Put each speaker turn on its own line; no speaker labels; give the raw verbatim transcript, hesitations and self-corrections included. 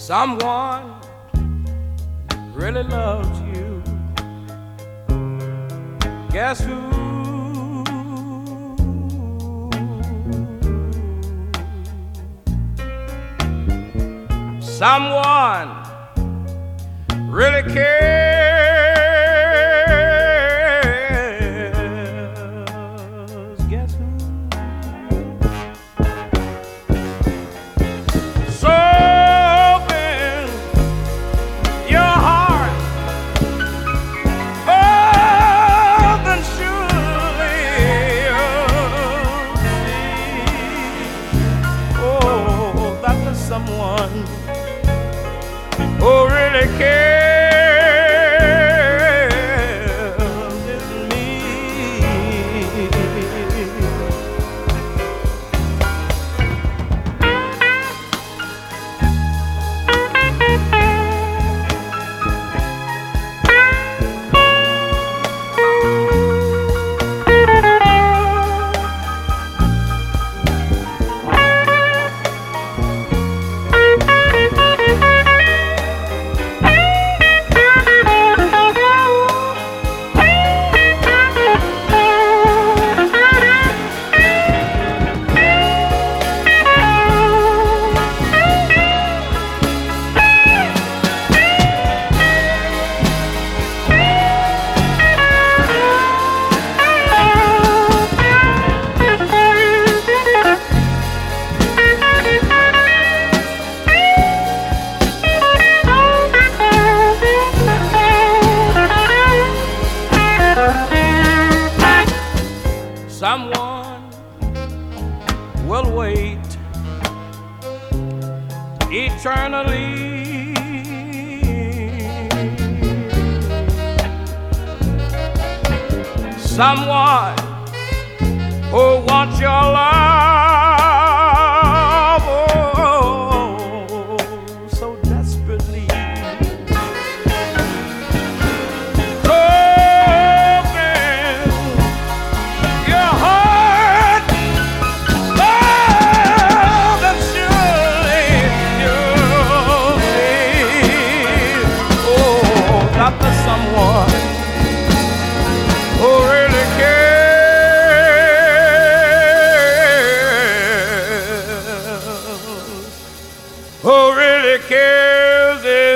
someone really loves you. Guess who? Someone really cares. Guess who? So open your heart, oh, then surely you'll see, oh, that there's someone who really cares is me. Someone will wait eternally. Someone who wants your love, oh, so desperately. Someone who really cares, who really cares.